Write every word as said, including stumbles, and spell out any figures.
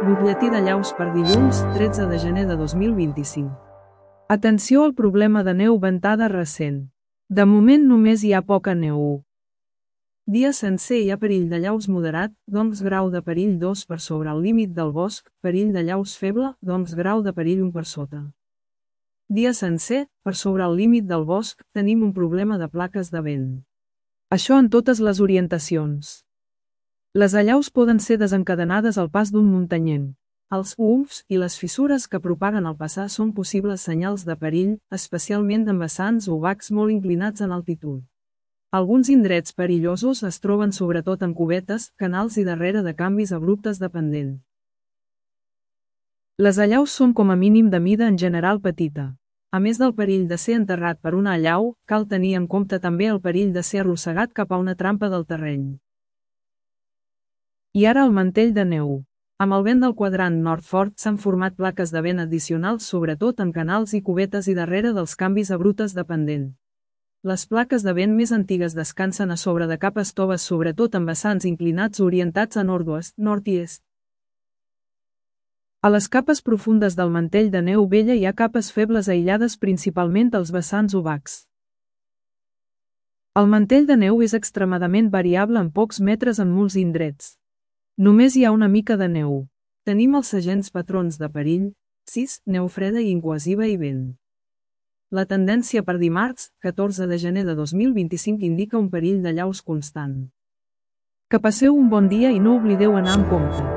Butlletí de llaus per dilluns, tretze de gener de dos mil vint-i-cinc. Atenció al problema de neu ventada recent. De moment només hi ha poca neu. Dia sencer hi ha perill de llaus moderat, doncs grau de perill dos per sobre el límit del bosc, perill de llaus feble, doncs grau de perill un per sota. Dia sencer, per sobre el límit del bosc, tenim un problema de plaques de vent. Això en totes les orientacions. Les allaus poden ser desencadenades al pas d'un muntanyent. Els umfs i les fissures que propaguen al passar són possibles senyals de perill, especialment en vessants o bacs molt inclinats en altitud. Alguns indrets perillosos es troben sobretot en cubetes, canals i darrere de canvis abruptes de pendent. Les allaus són com a mínim de mida en general petita. A més del perill de ser enterrat per una allau, cal tenir en compte també el perill de ser arrossegat cap a una trampa del terreny. I ara el mantell de neu. Amb el vent del quadrant nord fort s'han format plaques de vent addicionals sobretot en canals i cubetes i darrere dels canvis abruptes de pendent. Les plaques de vent més antigues descansen a sobre de capes toves sobretot en vessants inclinats orientats a nord-oest, nord i est. A les capes profundes del mantell de neu vella hi ha capes febles aïllades principalment als vessants obacs. El mantell de neu és extremadament variable en pocs metres en molts indrets. Només hi ha una mica de neu. Tenim els segents patrons de perill, sis, neu freda i incohesiva i vent. La tendència per dimarts, catorze de gener de dos mil vint-i-cinc indica un perill de llaus constant. Que passeu un bon dia i no oblideu anar amb compte.